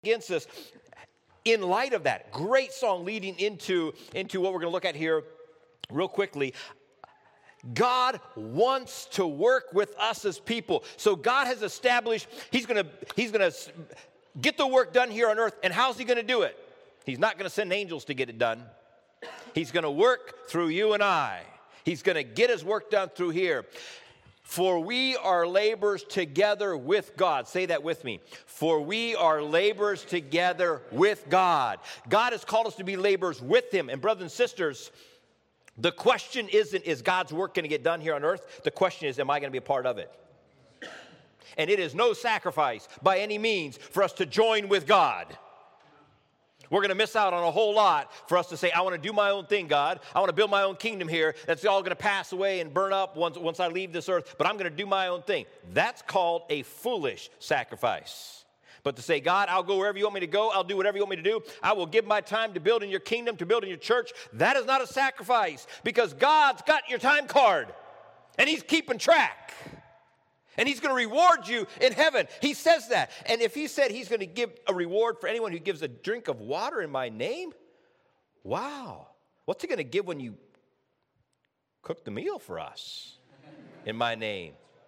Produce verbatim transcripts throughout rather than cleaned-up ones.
against us. In light of that, great song leading into, into what we're going to look at here real quickly. God wants to work with us as people. So God has established, he's going to he's going to get the work done here on earth. And how's he going to do it? He's not going to send angels to get it done. He's going to work through you and I. He's going to get his work done through here. For we are laborers together with God. Say that with me. For we are laborers together with God. God has called us to be laborers with him. And brothers and sisters, the question isn't, is God's work going to get done here on earth? The question is, am I going to be a part of it? And it is no sacrifice by any means for us to join with God. We're going to miss out on a whole lot for us to say, I want to do my own thing, God. I want to build my own kingdom here. That's all going to pass away and burn up once, once I leave this earth. But I'm going to do my own thing. That's called a foolish sacrifice. But to say, God, I'll go wherever you want me to go. I'll do whatever you want me to do. I will give my time to building your kingdom, to building your church. That is not a sacrifice because God's got your time card and he's keeping track. And he's going to reward you in heaven. He says that. And if he said he's going to give a reward for anyone who gives a drink of water in my name, wow. What's he going to give when you cook the meal for us in my name?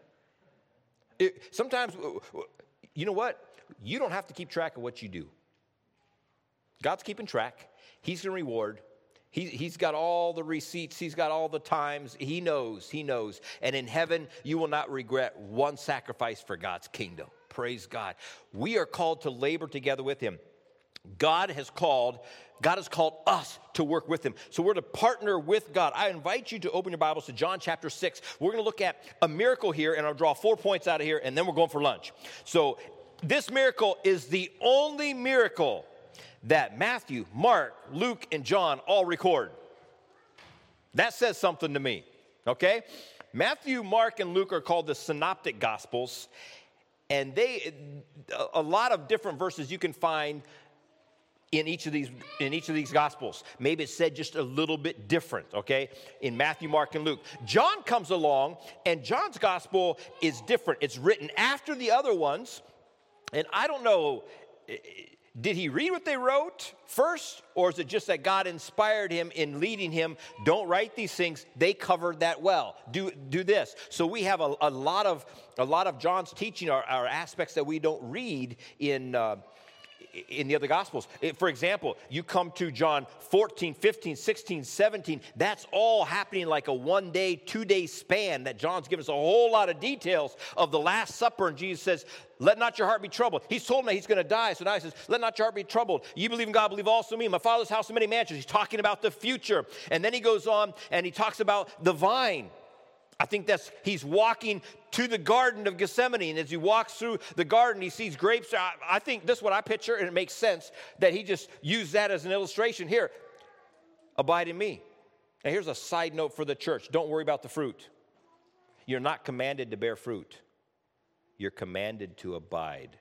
It, sometimes, you know what? You don't have to keep track of what you do. God's keeping track. He's going to reward. He, he's got all the receipts. He's got all the times. He knows. He knows. And in heaven, you will not regret one sacrifice for God's kingdom. Praise God. We are called to labor together with him. God has called, God has called us to work with him. So we're to partner with God. I invite you to open your Bibles to John chapter six. We're going to look at a miracle here, and I'll draw four points out of here, and then we're going for lunch. So this miracle is the only miracle that Matthew, Mark, Luke, and John all record. That says something to me, okay? Matthew, Mark, and Luke are called the Synoptic Gospels, and they, a lot of different verses you can find in each of these in each of these Gospels. Maybe it's said just a little bit different, okay? In Matthew, Mark, and Luke. John comes along, and John's Gospel is different. It's written after the other ones, and I don't know, did he read what they wrote first, or is it just that God inspired him in leading him? Don't write these things. They covered that well. Do do this. So we have a, a lot of a lot of John's teaching are, are aspects that we don't read in uh, in the other Gospels. For example, you come to John fourteen, fifteen, sixteen, seventeen. That's all happening like a one-day, two-day span that John's given us a whole lot of details of the Last Supper. And Jesus says, let not your heart be troubled. He's told me he's going to die. So now he says, let not your heart be troubled. You believe in God, believe also in me. My Father's house are many mansions. He's talking about the future. And then he goes on and he talks about the vine. I think that's, he's walking to the Garden of Gethsemane, and as he walks through the garden, he sees grapes. I, I think this is what I picture, and it makes sense that he just used that as an illustration. Here, abide in me. Now, here's a side note for the church. Don't worry about the fruit. You're not commanded to bear fruit. You're commanded to abide.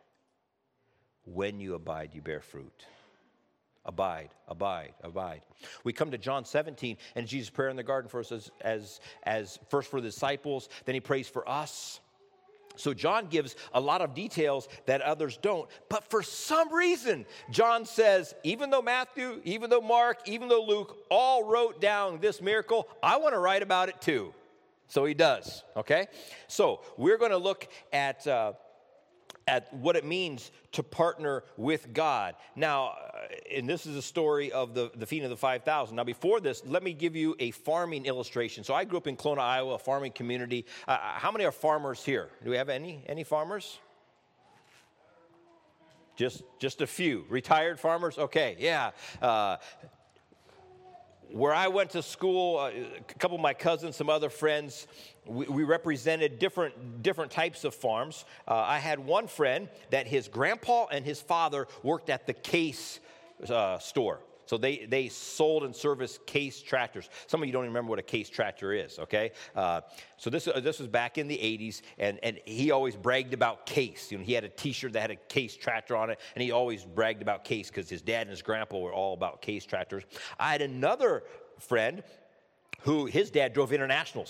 When you abide, you bear fruit. Abide, abide, abide. We come to John seventeen, and Jesus' prayer in the garden for us as, as, as first for the disciples, then he prays for us. So John gives a lot of details that others don't. But for some reason, John says, even though Matthew, even though Mark, even though Luke all wrote down this miracle, I want to write about it too. So he does, okay? So we're going to look at... Uh, at what it means to partner with God. Now, and this is a story of the, the feeding of the five thousand. Now, before this, let me give you a farming illustration. So I grew up in Kelowna, Iowa, a farming community. Uh, how many are farmers here? Do we have any any farmers? Just, just a few. Retired farmers? Okay, yeah. Uh, where I went to school, uh, a couple of my cousins, some other friends, we, we represented different different types of farms. Uh, I had one friend that his grandpa and his father worked at the Case uh, store. So they, they sold and serviced Case tractors. Some of you don't even remember what a Case tractor is, okay? Uh, so this uh, this was back in the eighties, and, and he always bragged about Case. You know, he had a T-shirt that had a Case tractor on it, and he always bragged about Case because his dad and his grandpa were all about Case tractors. I had another friend who his dad drove Internationals.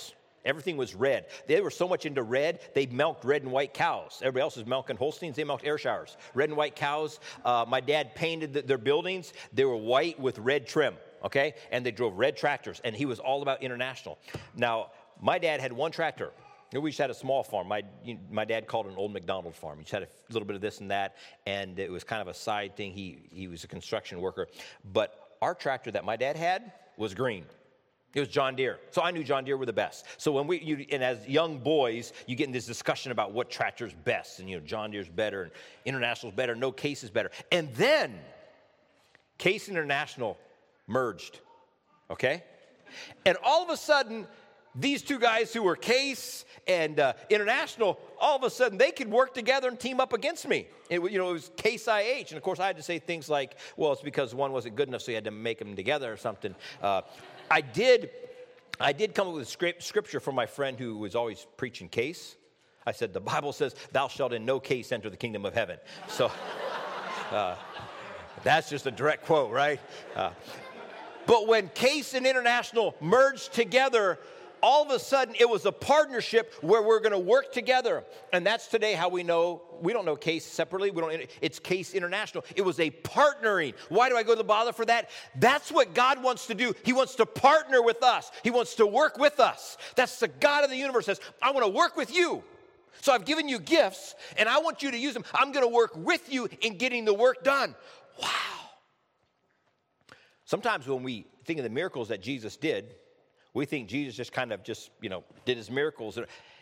Everything was red. They were so much into red, they milked red and white cows. Everybody else was milking Holsteins. They milked Ayrshires. Red and white cows. Uh, my dad painted the, their buildings. They were white with red trim, okay? And they drove red tractors, and he was all about international. Now, my dad had one tractor. We just had a small farm. My, my dad called it an old McDonald farm. He just had a little bit of this and that, and it was kind of a side thing. He, he was a construction worker. But our tractor that my dad had was green. It was John Deere. So I knew John Deere were the best. So when we, you, and as young boys, you get in this discussion about what tractor's best. And, you know, John Deere's better and International's better. No, Case is better. And then Case and International merged, okay? And all of a sudden, these two guys who were Case and uh, International, all of a sudden they could work together and team up against me. It, you know, it was Case I H. And, of course, I had to say things like, well, it's because one wasn't good enough, so you had to make them together or something. Uh, I did I did come up with a scripture from my friend who was always preaching Case. I said, the Bible says, thou shalt in no case enter the kingdom of heaven. So uh, that's just a direct quote, right? Uh, but when Case and International merged together, all of a sudden, it was a partnership where we're going to work together. And that's today how we know, we don't know Case separately. We don't. It's Case International. It was a partnering. Why do I go to the bother for that? That's what God wants to do. He wants to partner with us. He wants to work with us. That's the God of the universe says, I want to work with you. So I've given you gifts, and I want you to use them. I'm going to work with you in getting the work done. Wow. Sometimes when we think of the miracles that Jesus did, we think Jesus just kind of just, you know, did his miracles.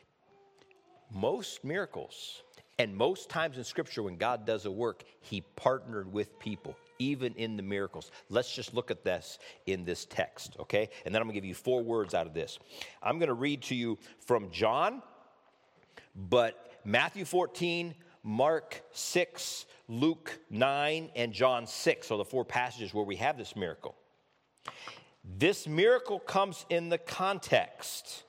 Most miracles, and most times in Scripture when God does a work, he partnered with people, even in the miracles. Let's just look at this in this text, okay? And then I'm going to give you four words out of this. I'm going to read to you from John, but Matthew fourteen, Mark six, Luke nine, and John six are the four passages where we have this miracle. This miracle comes in the context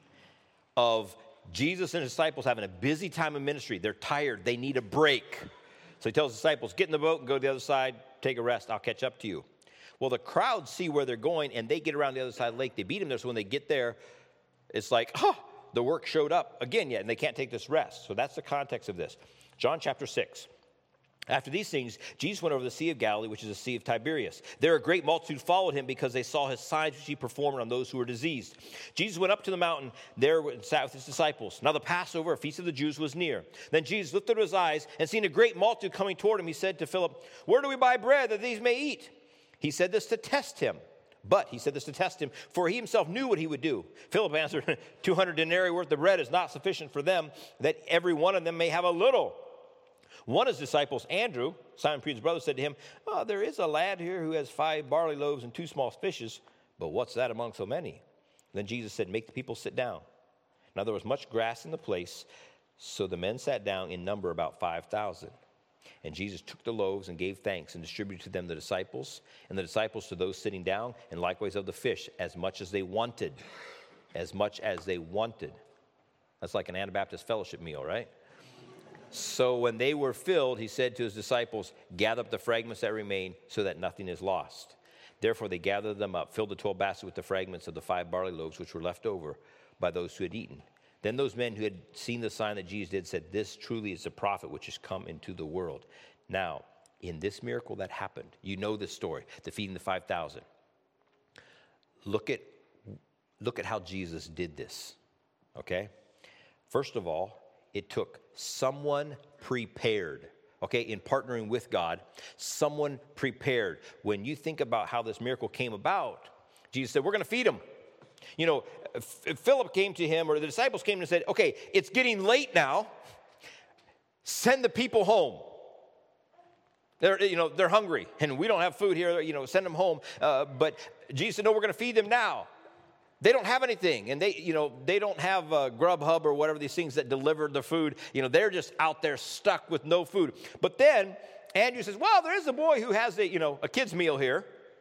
of Jesus and his disciples having a busy time of ministry. They're tired. They need a break. So he tells the disciples, get in the boat and go to the other side. Take a rest. I'll catch up to you. Well, the crowds see where they're going, and they get around the other side of the lake. They beat them there. So when they get there, it's like, oh, the work showed up again yet, and they can't take this rest. So that's the context of this. John chapter six. After these things, Jesus went over the Sea of Galilee, which is the Sea of Tiberias. There a great multitude followed him because they saw his signs which he performed on those who were diseased. Jesus went up to the mountain there and sat with his disciples. Now the Passover, a feast of the Jews, was near. Then Jesus lifted up his eyes and seeing a great multitude coming toward him, he said to Philip, where do we buy bread that these may eat? He said this to test him. But he said this to test him, for he himself knew what he would do. Philip answered, two hundred denarii worth of bread is not sufficient for them, that every one of them may have a little. One of his disciples, Andrew, Simon Peter's brother, said to him, oh, there is a lad here who has five barley loaves and two small fishes, but what's that among so many? Then Jesus said, make the people sit down. Now there was much grass in the place, so the men sat down in number about five thousand. And Jesus took the loaves and gave thanks and distributed to them the disciples, and the disciples to those sitting down, and likewise of the fish, as much as they wanted. As much as they wanted. That's like an Anabaptist fellowship meal, right? So when they were filled, he said to his disciples, gather up the fragments that remain so that nothing is lost. Therefore they gathered them up, filled the twelve baskets with the fragments of the five barley loaves which were left over by those who had eaten. Then those men who had seen the sign that Jesus did said, this truly is the prophet which has come into the world. Now, in this miracle that happened, you know this story, the feeding the five thousand. Look at, look at how Jesus did this, okay? First of all, it took someone prepared, okay, in partnering with God, someone prepared. When you think about how this miracle came about, Jesus said, we're going to feed them. You know, Philip came to him, or the disciples came and said, okay, it's getting late now. Send the people home. They're, you know, they're hungry, and we don't have food here. You know, send them home. Uh, but Jesus said, no, we're going to feed them now. They don't have anything, and they, you know, they don't have uh, Grubhub or whatever these things that deliver the food. You know, they're just out there stuck with no food. But then Andrew says, well, there is a boy who has a, you know, a kid's meal here.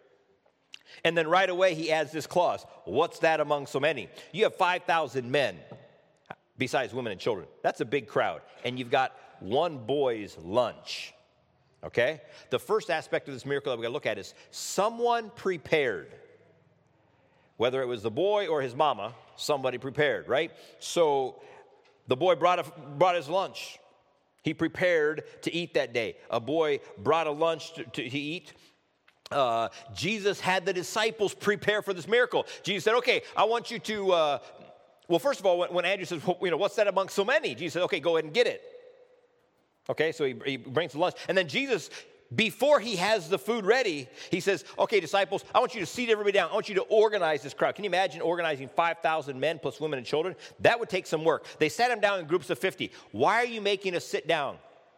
And then right away he adds this clause, what's that among so many? You have five thousand men, besides women and children. That's a big crowd. And you've got one boy's lunch, okay? The first aspect of this miracle that we're going to look at is someone prepared. Whether it was the boy or his mama, somebody prepared, right? So the boy brought, a, brought his lunch. He prepared to eat that day. A boy brought a lunch to, to eat. Uh, Jesus had the disciples prepare for this miracle. Jesus said, okay, I want you to, uh, well, first of all, when, when Andrew says, well, you know, what's that among so many? Jesus said, okay, go ahead and get it. Okay, so he, he brings the lunch. And then Jesus, before he has the food ready, he says, okay, disciples, I want you to seat everybody down. I want you to organize this crowd. Can you imagine organizing five thousand men plus women and children? That would take some work. They sat them down in groups of fifty. Why are you making us sit down?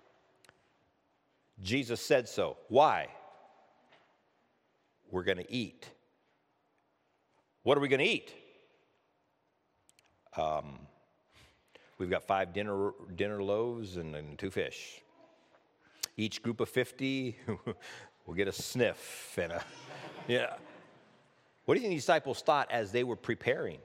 Jesus said so. Why? We're going to eat. What are we going to eat? Um, we've got five dinner dinner loaves and, and two fish. Each group of fifty will get a sniff and a, yeah. What do you think the disciples thought as they were preparing?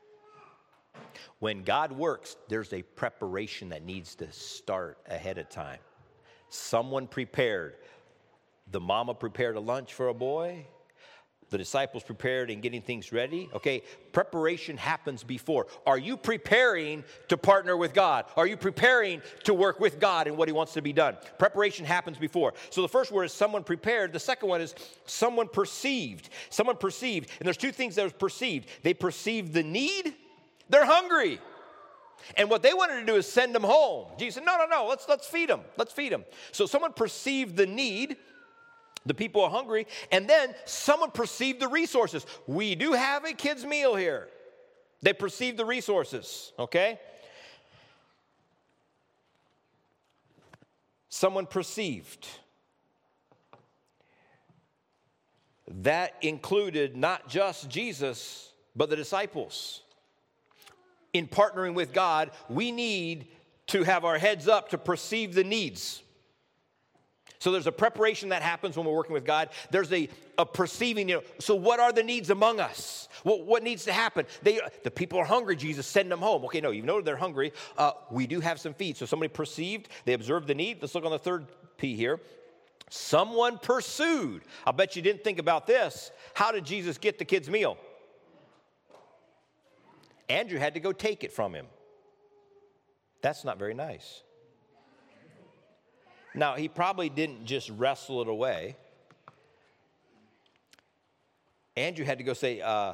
When God works, there's a preparation that needs to start ahead of time. Someone prepared. The mama prepared a lunch for a boy. The disciples prepared in getting things ready. Okay, preparation happens before. Are you preparing to partner with God? Are you preparing to work with God in what he wants to be done? Preparation happens before. So the first word is someone prepared. The second one is someone perceived. Someone perceived. And there's two things that was perceived. They perceived the need. They're hungry. And what they wanted to do is send them home. Jesus said, no, no, no, let's, let's feed them. Let's feed them. So someone perceived the need. The people are hungry. And then someone perceived the resources. We do have a kid's meal here. They perceived the resources, okay? Someone perceived. That included not just Jesus, but the disciples. In partnering with God, we need to have our heads up to perceive the needs. So there's a preparation that happens when we're working with God. There's a, a perceiving, you know, so what are the needs among us? What, what needs to happen? They, the people are hungry, Jesus, send them home. Okay, no, you know they're hungry. Uh, we do have some feed. So somebody perceived, they observed the need. Let's look on the third P here. Someone pursued. I'll bet you didn't think about this. How did Jesus get the kid's meal? Andrew had to go take it from him. That's not very nice. Now, he probably didn't just wrestle it away. Andrew had to go say, uh,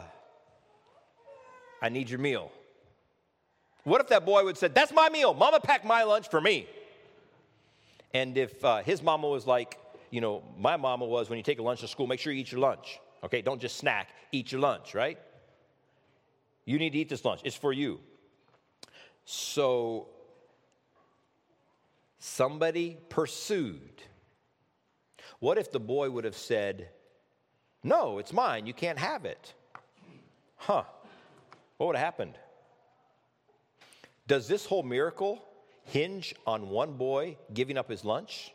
I need your meal. What if that boy would have said, that's my meal. Mama packed my lunch for me. And if uh, his mama was like, you know, my mama was, when you take a lunch to school, make sure you eat your lunch. Okay, don't just snack, eat your lunch, right? You need to eat this lunch. It's for you. So somebody pursued. What if the boy would have said, no, it's mine. You can't have it. Huh. What would have happened? Does this whole miracle hinge on one boy giving up his lunch?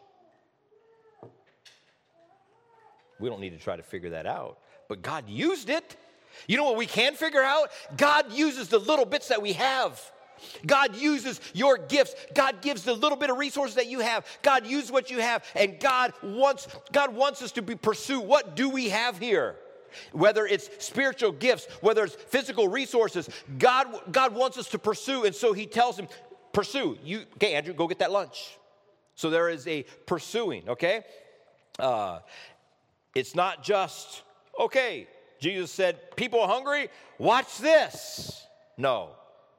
We don't need to try to figure that out. But God used it. You know what we can figure out? God uses the little bits that we have. God uses your gifts. God gives the little bit of resources that you have. God uses what you have. And God wants, God wants us to be pursue. What do we have here? Whether it's spiritual gifts, whether it's physical resources, God, God wants us to pursue. And so he tells him, pursue. You, okay, Andrew, go get that lunch. So there is a pursuing, okay? Uh, it's not just, okay, Jesus said, people are hungry, watch this. No.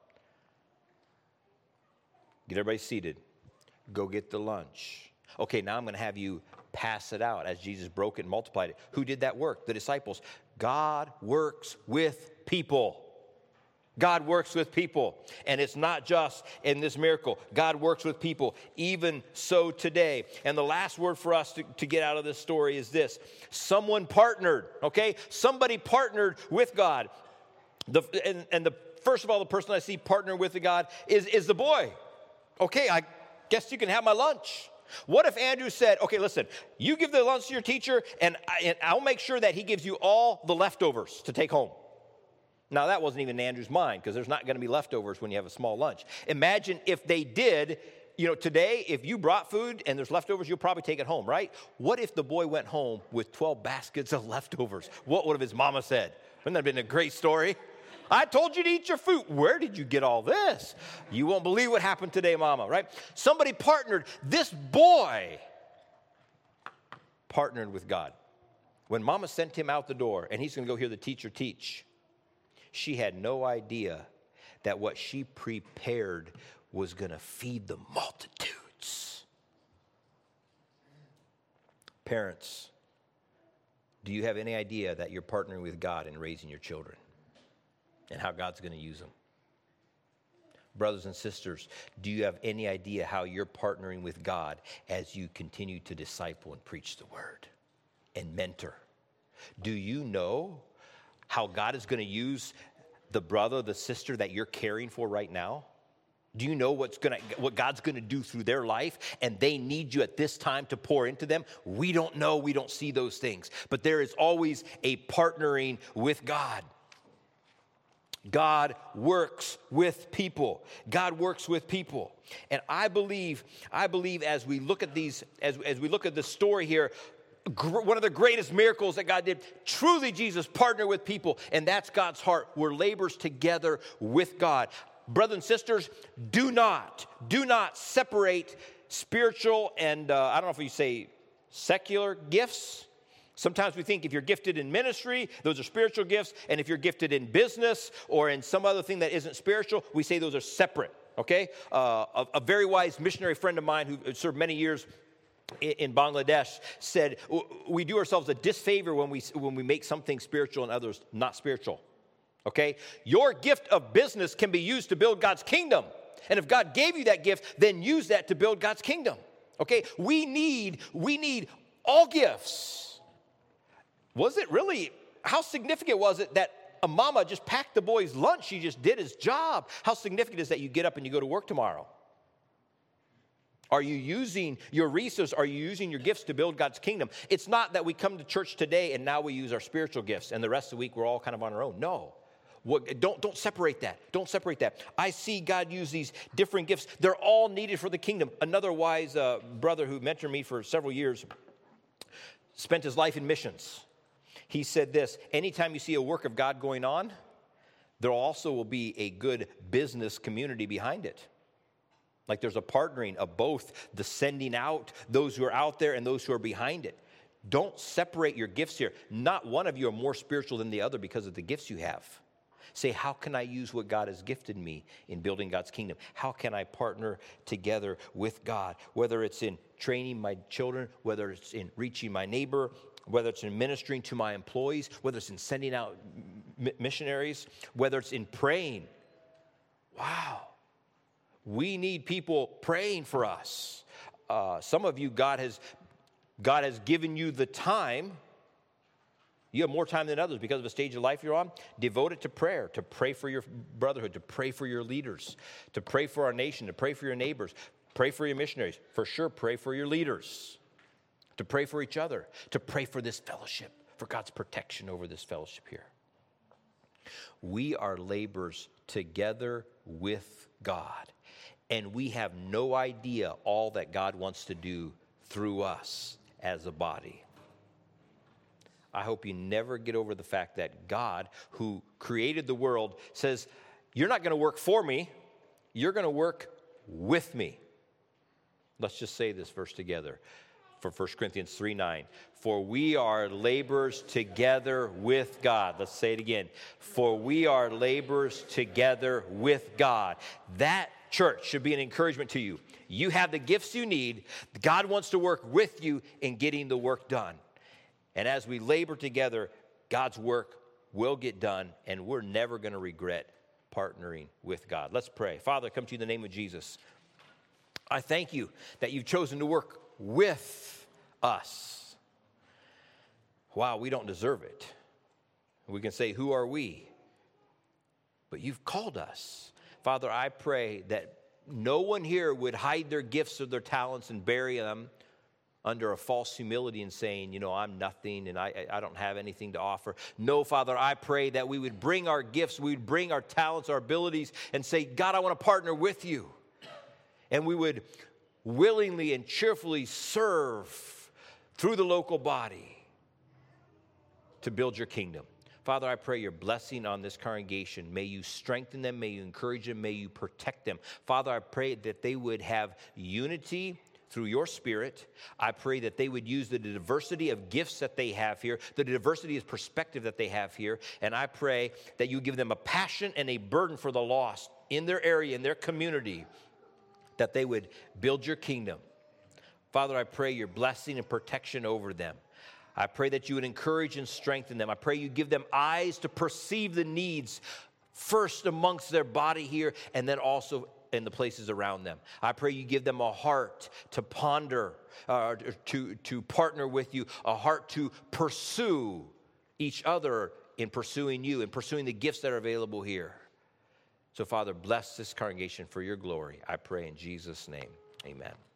Get everybody seated. Go get the lunch. Okay, now I'm going to have you pass it out as Jesus broke it and multiplied it. Who did that work? The disciples. God works with people. God works with people. And it's not just in this miracle. God works with people, even so today. And the last word for us to, to get out of this story is this. Someone partnered, okay? Somebody partnered with God. The, and, and the first of all, the person I see partner with the God is, is the boy. Okay, I guess you can have my lunch. What if Andrew said, okay, listen, you give the lunch to your teacher, and, I, and I'll make sure that he gives you all the leftovers to take home. Now, that wasn't even in Andrew's mind, because there's not going to be leftovers when you have a small lunch. Imagine if they did, you know, today, if you brought food and there's leftovers, you'll probably take it home, right? What if the boy went home with twelve baskets of leftovers? What would have his mama said? Wouldn't that have been a great story? I told you to eat your food. Where did you get all this? You won't believe what happened today, mama, right? Somebody partnered. This boy partnered with God. When mama sent him out the door, and he's going to go hear the teacher teach, she had no idea that what she prepared was going to feed the multitudes. Parents, do you have any idea that you're partnering with God in raising your children and how God's going to use them? Brothers and sisters, do you have any idea how you're partnering with God as you continue to disciple and preach the word and mentor? Do you know how God is going to use the brother, the sister that you're caring for right now? Do you know what's gonna, what God's going to do through their life, and they need you at this time to pour into them? We don't know. We don't see those things. But there is always a partnering with God. God works with people. God works with people. And I believe, I believe as we look at these, as, as we look at the story here, gr- one of the greatest miracles that God did, truly Jesus partnered with people, and that's God's heart. We're laborers together with God. Brothers and sisters, do not, do not separate spiritual and, uh, I don't know if you say secular gifts. Sometimes we think if you're gifted in ministry, those are spiritual gifts. And if you're gifted in business or in some other thing that isn't spiritual, we say those are separate, okay? Uh, a, a very wise missionary friend of mine who served many years in, in Bangladesh said, we do ourselves a disfavor when we, when we make something spiritual and others not spiritual. Okay? Your gift of business can be used to build God's kingdom. And if God gave you that gift, then use that to build God's kingdom. Okay? We need, we need all gifts. Was it really, how significant was it that a mama just packed the boy's lunch? She just did his job. How significant is that you get up and you go to work tomorrow? Are you using your resources? Are you using your gifts to build God's kingdom? It's not that we come to church today and now we use our spiritual gifts and the rest of the week we're all kind of on our own. No. What, don't, don't separate that. Don't separate that. I see God use these different gifts. They're all needed for the kingdom. Another wise uh, brother who mentored me for several years spent his life in missions. He said this, anytime you see a work of God going on, there also will be a good business community behind it. Like there's a partnering of both the sending out, those who are out there and those who are behind it. Don't separate your gifts here. Not one of you are more spiritual than the other because of the gifts you have. Say, how can I use what God has gifted me in building God's kingdom? How can I partner together with God? Whether it's in training my children, whether it's in reaching my neighbor, whether it's in ministering to my employees, whether it's in sending out m- missionaries, whether it's in praying. Wow. We need people praying for us. Uh, some of you, God has, God has given you the time. You have more time than others because of the stage of life you're on. Devote it to prayer, to pray for your brotherhood, to pray for your leaders, to pray for our nation, to pray for your neighbors, pray for your missionaries. For sure, pray for your leaders, to pray for each other, to pray for this fellowship, for God's protection over this fellowship here. We are laborers together with God, and we have no idea all that God wants to do through us as a body. I hope you never get over the fact that God, who created the world, says, you're not going to work for me, you're going to work with me. Let's just say this verse together for First Corinthians three nine. For we are laborers together with God. Let's say it again. For we are laborers together with God. That, church, should be an encouragement to you. You have the gifts you need. God wants to work with you in getting the work done. And as we labor together, God's work will get done, and we're never going to regret partnering with God. Let's pray. Father, I come to you in the name of Jesus. I thank you that you've chosen to work with us. Wow, we don't deserve it. We can say, who are we? But you've called us. Father, I pray that no one here would hide their gifts or their talents and bury them under a false humility and saying, you know, I'm nothing and I, I don't have anything to offer. No, Father, I pray that we would bring our gifts, we would bring our talents, our abilities, and say, God, I want to partner with you. And we would willingly and cheerfully serve through the local body to build your kingdom. Father, I pray your blessing on this congregation. May you strengthen them. May you encourage them. May you protect them. Father, I pray that they would have unity through your Spirit. I pray that they would use the diversity of gifts that they have here, the diversity of perspective that they have here. And I pray that you give them a passion and a burden for the lost in their area, in their community, that they would build your kingdom. Father, I pray your blessing and protection over them. I pray that you would encourage and strengthen them. I pray you give them eyes to perceive the needs first amongst their body here and then also in the places around them. I pray you give them a heart to ponder, uh, to, to partner with you, a heart to pursue each other in pursuing you and pursuing the gifts that are available here. So, Father, bless this congregation for your glory. I pray in Jesus' name. Amen.